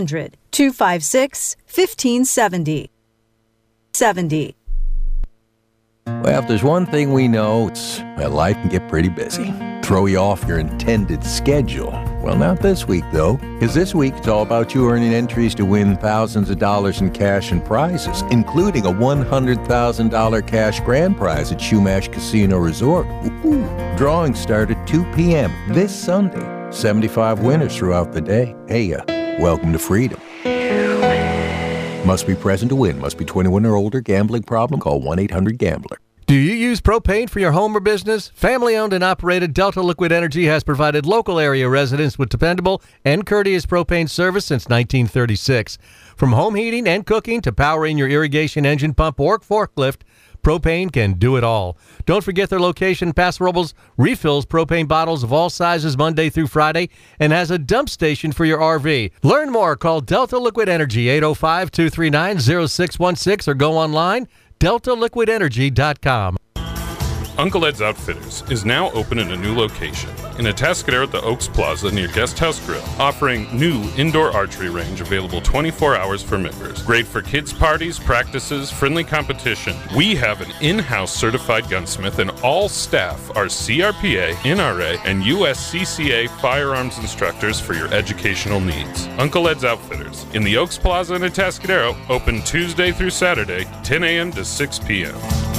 800-256-1570. 70. Well, if there's one thing we know, it's that life can get pretty busy. Throw you off your intended schedule. Well, not this week, though, because this week it's all about you earning entries to win thousands of dollars in cash and prizes, including a $100,000 cash grand prize at Chumash Casino Resort. Ooh. Drawings start at 2 p.m. this Sunday. 75 winners throughout the day. Hey, welcome to freedom. Must be present to win. Must be 21 or older. Gambling problem? Call 1-800-GAMBLER. Do you use propane for your home or business? Family-owned and operated Delta Liquid Energy has provided local area residents with dependable and courteous propane service since 1936. From home heating and cooking to powering your irrigation engine pump or forklift, propane can do it all. Don't forget their location. Paso Robles refills propane bottles of all sizes Monday through Friday and has a dump station for your RV. Learn more. Call Delta Liquid Energy, 805-239-0616, or go online, deltaliquidenergy.com. Uncle Ed's Outfitters is now open in a new location in Atascadero at the Oaks Plaza near Guest House Grill, offering new indoor archery range available 24 hours for members. Great for kids' parties, practices, friendly competition. We have an in-house certified gunsmith, and all staff are CRPA, NRA, and USCCA firearms instructors for your educational needs. Uncle Ed's Outfitters in the Oaks Plaza in Atascadero, open Tuesday through Saturday, 10 a.m. to 6 p.m.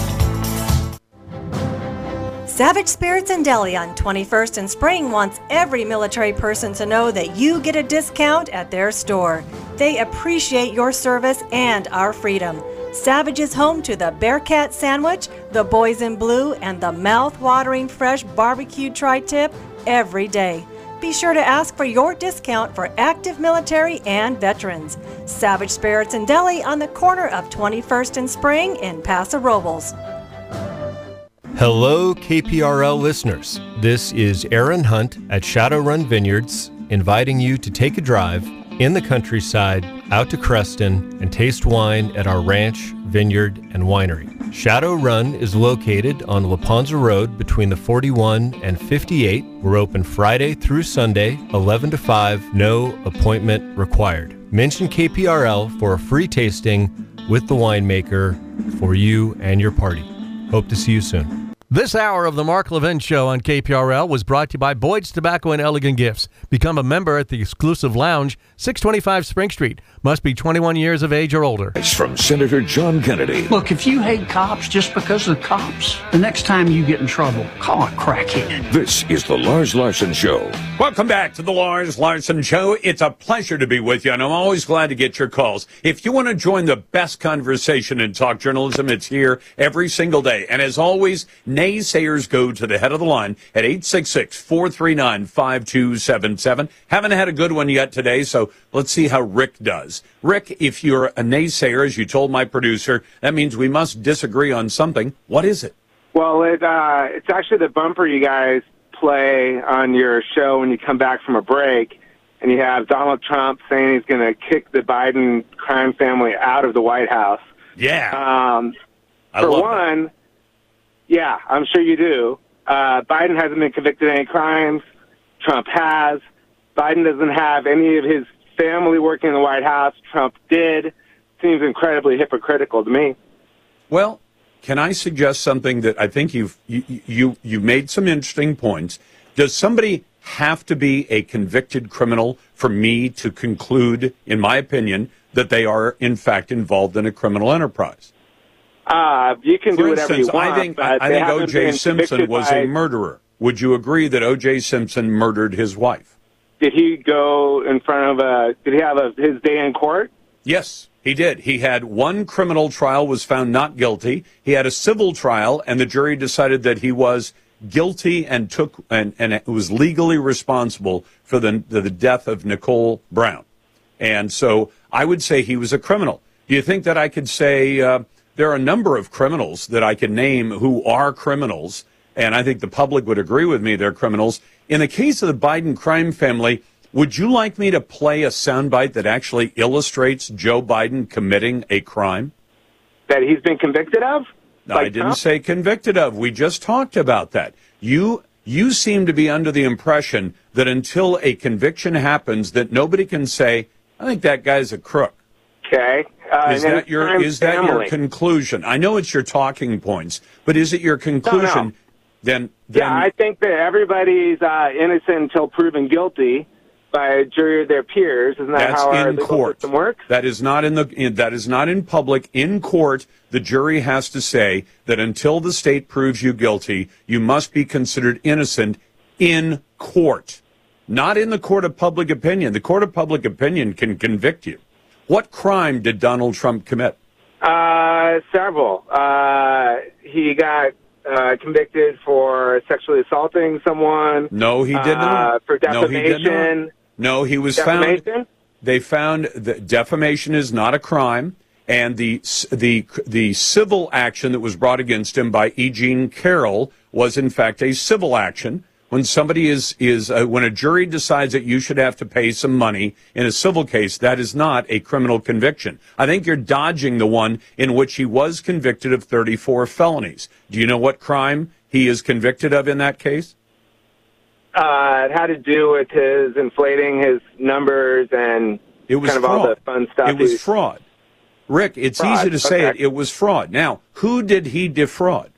Savage Spirits and Deli on 21st and Spring wants every military person to know that you get a discount at their store. They appreciate your service and our freedom. Savage is home to the Bearcat Sandwich, the Boys in Blue, and the mouth-watering fresh barbecue tri-tip every day. Be sure to ask for your discount for active military and veterans. Savage Spirits and Deli on the corner of 21st and Spring in Paso Robles. Hello, KPRL listeners. This is Aaron Hunt at Shadowrun Vineyards, inviting you to take a drive in the countryside out to Creston and taste wine at our ranch, vineyard, and winery. Shadowrun is located on Laponza Road between the 41 and 58. We're open Friday through Sunday, 11 to 5, no appointment required. Mention KPRL for a free tasting with the winemaker for you and your party. Hope to see you soon. This hour of the Mark Levin Show on KPRL was brought to you by Boyd's Tobacco and Elegant Gifts. Become a member at the exclusive lounge, 625 Spring Street. Must be 21 years of age or older. It's from Senator John Kennedy. Look, if you hate cops just because of the cops, the next time you get in trouble, call a crackhead. This is the Lars Larson Show. Welcome back to the Lars Larson Show. It's a pleasure to be with you, and I'm always glad to get your calls. If you want to join the best conversation in talk journalism, it's here every single day. And as always, naysayers go to the head of the line at 866-439-5277. Haven't had a good one yet today, so let's see how Rick does. Rick, if you're a naysayer, as you told my producer, that means we must disagree on something. What is it? Well, it's actually the bumper you guys play on your show when you come back from a break, and you have Donald Trump saying he's going to kick the Biden crime family out of the White House. Yeah. For one, that. Yeah, I'm sure you do. Biden hasn't been convicted of any crimes. Trump has. Biden doesn't have any of his family working in the White House. Trump did. Seems incredibly hypocritical to me. Well, can I suggest something that I think you made some interesting points? Does somebody have to be a convicted criminal for me to conclude, in my opinion, that they are, in fact, involved in a criminal enterprise? You can do whatever you want. I think O.J. Simpson was a murderer. Would you agree that O.J. Simpson murdered his wife? Did he go in front of did he have his day in court? Yes, he did. He had one criminal trial, was found not guilty. He had a civil trial, and the jury decided that he was guilty and was legally responsible for the death of Nicole Brown. And so I would say he was a criminal. Do you think that I could say there are a number of criminals that I can name who are criminals, and I think the public would agree with me they're criminals. In the case of the Biden crime family, would you like me to play a soundbite that actually illustrates Joe Biden committing a crime? That he's been convicted of? I didn't say convicted of. We just talked about that. You seem to be under the impression that until a conviction happens that nobody can say, I think that guy's a crook. Okay. Is that your conclusion? I know it's your talking points, but is it your conclusion? No. Then yeah, I think that everybody's innocent until proven guilty by a jury of their peers. Isn't that how our legal system works? That is not in public. In court, the jury has to say that until the state proves you guilty, you must be considered innocent in court, not in the court of public opinion. The court of public opinion can convict you. What crime did Donald Trump commit? Several. He got convicted for sexually assaulting someone. No, he didn't. For defamation. No, he didn't. No, he was found. They found that defamation is not a crime, and the civil action that was brought against him by E. Jean Carroll was in fact a civil action. When somebody when a jury decides that you should have to pay some money in a civil case, that is not a criminal conviction. I think you're dodging the one in which he was convicted of 34 felonies. Do you know what crime he is convicted of in that case? It had to do with his inflating his numbers and it was kind of fraud. all the fun stuff. It was fraud. Rick, it's easy to say it was fraud. Now, who did he defraud?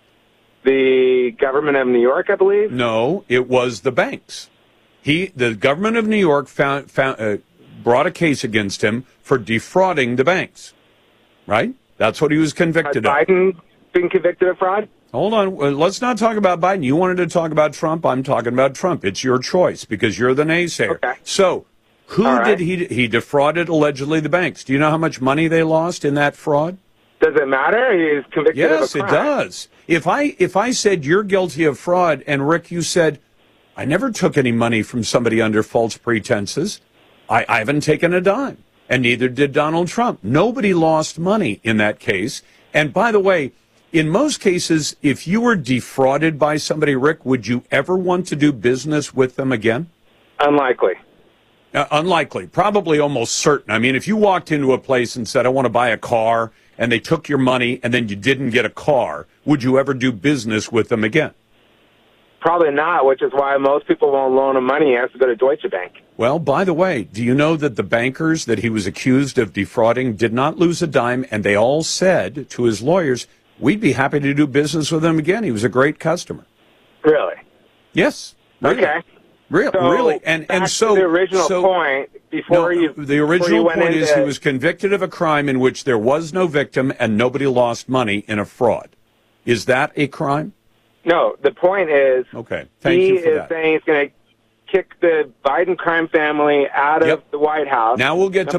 The government of New York, I believe? No, it was the banks. The government of New York brought a case against him for defrauding the banks. Right? That's what he was convicted of. Has Biden been convicted of fraud? Hold on. Let's not talk about Biden. You wanted to talk about Trump. I'm talking about Trump. It's your choice because you're the naysayer. Okay. So, did he defrauded allegedly the banks? Do you know how much money they lost in that fraud? Does it matter? He's convicted of a crime. Yes, it does. If I said you're guilty of fraud, and Rick, you said, I never took any money from somebody under false pretenses. I haven't taken a dime, and neither did Donald Trump. Nobody lost money in that case. And by the way, in most cases, if you were defrauded by somebody, Rick, would you ever want to do business with them again? Unlikely. Unlikely. Probably almost certain. I mean, if you walked into a place and said, I want to buy a car, and they took your money, and then you didn't get a car, would you ever do business with them again? Probably not, which is why most people won't loan him money. He has to go to Deutsche Bank. Well, by the way, do you know that the bankers that he was accused of defrauding did not lose a dime, and they all said to his lawyers, we'd be happy to do business with him again. He was a great customer. Really? Yes. Really. Okay. Really. And so the original point the original point is he was convicted of a crime in which there was no victim and nobody lost money in a fraud. Is that a crime? No, the point is Thank you for he is that. saying he's going to kick the Biden crime family out of the White House. Now we'll get to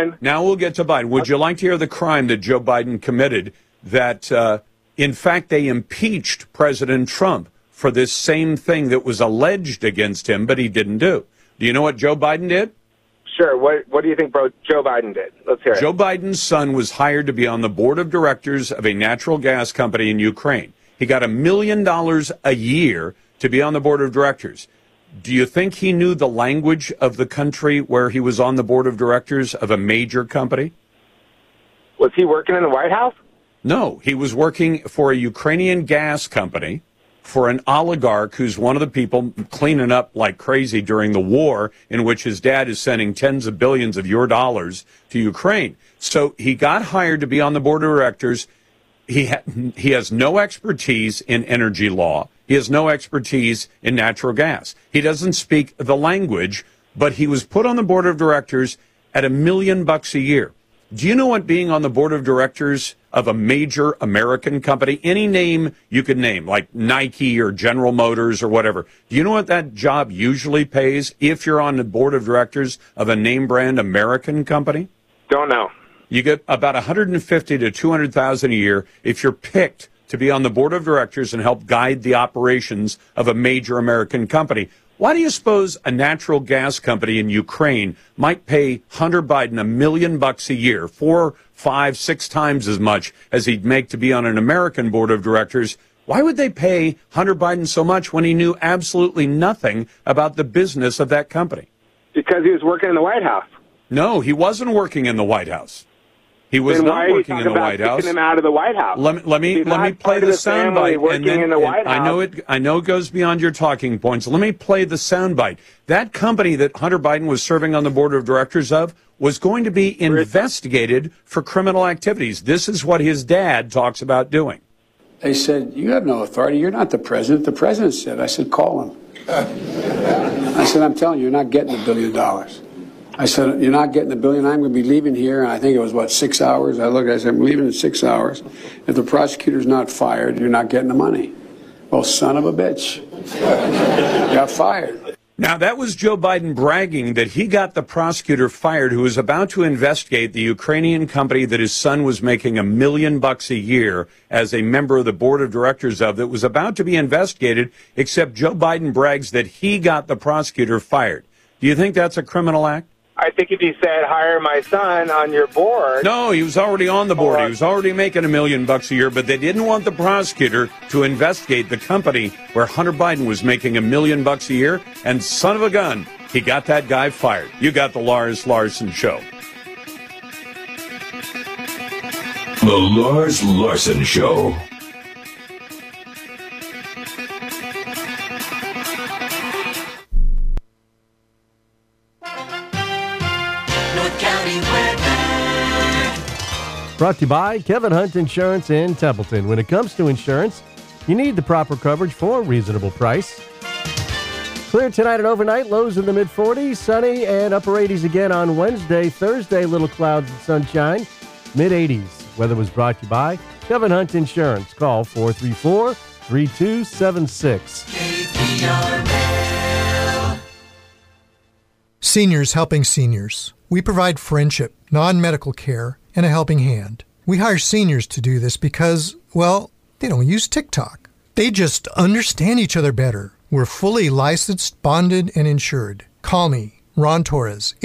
Biden. Would you like to hear the crime that Joe Biden committed that, in fact, they impeached President Trump for this same thing that was alleged against him, but he didn't do? Do you know what Joe Biden did? Sure. What do you think Joe Biden did? Let's hear it. Joe Biden's son was hired to be on the board of directors of a natural gas company in Ukraine. He got $1 million a year to be on the board of directors. Do you think he knew the language of the country where he was on the board of directors of a major company? Was he working in the White House? No, he was working for a Ukrainian gas company for an oligarch who's one of the people cleaning up like crazy during the war in which his dad is sending tens of billions of your dollars to Ukraine. So he got hired to be on the board of directors. He has no expertise in energy law. He has no expertise in natural gas. He doesn't speak the language, but he was put on the board of directors at $1 million a year. Do you know what being on the board of directors of a major American company, any name you could name, like Nike or General Motors or whatever, do you know what that job usually pays if you're on the board of directors of a name brand American company? Don't know. You get about $150,000 to $200,000 a year if you're picked to be on the board of directors and help guide the operations of a major American company. Why do you suppose a natural gas company in Ukraine might pay Hunter Biden $1 million a year, 4, 5, 6 times as much as he'd make to be on an American board of directors? Why would they pay Hunter Biden so much when he knew absolutely nothing about the business of that company? Because he was working in the White House. No, he wasn't working in the White House. He was not working in the White House. Kicking him out of the White House. Let me play the soundbite, and then I know it goes beyond your talking points. Let me play the soundbite. That company that Hunter Biden was serving on the board of directors of was going to be investigated for criminal activities. This is what his dad talks about doing. They said, "You have no authority. You're not the president." The president said. I said, "Call him." I said, "I'm telling you, you're not getting $1 billion." I said, "You're not getting $1 billion. I'm going to be leaving here." And I think it was, 6 hours? I looked, I said, "I'm leaving in 6 hours. If the prosecutor's not fired, you're not getting the money." Well, son of a bitch. Got fired. Now, that was Joe Biden bragging that he got the prosecutor fired who was about to investigate the Ukrainian company that his son was making $1 million a year as a member of the board of directors of, that was about to be investigated, except Joe Biden brags that he got the prosecutor fired. Do you think that's a criminal act? I think if he said, "Hire my son on your board." No, he was already on the board. He was already making $1 million a year, but they didn't want the prosecutor to investigate the company where Hunter Biden was making $1 million a year. And son of a gun, he got that guy fired. You got the Lars Larson Show. The Lars Larson Show. Brought to you by Kevin Hunt Insurance in Templeton. When it comes to insurance, you need the proper coverage for a reasonable price. Clear tonight and overnight, lows in the mid-40s, sunny and upper 80s again on Wednesday. Thursday, little clouds and sunshine, mid-80s. Weather was brought to you by Kevin Hunt Insurance. Call 434-3276. KPRL. Seniors helping seniors. We provide friendship, non-medical care, and a helping hand. We hire seniors to do this because, well, they don't use TikTok. They just understand each other better. We're fully licensed, bonded, and insured. Call me, Ron Torres,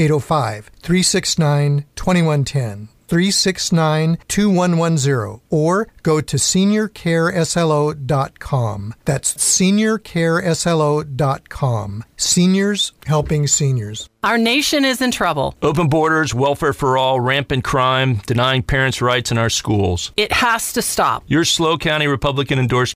805-369-2110, 369-2110, or go to seniorcareslo.com. That's seniorcareslo.com. Seniors helping seniors. Our nation is in trouble. Open borders, welfare for all, rampant crime, denying parents' rights in our schools. It has to stop. Your SLO County Republican endorsed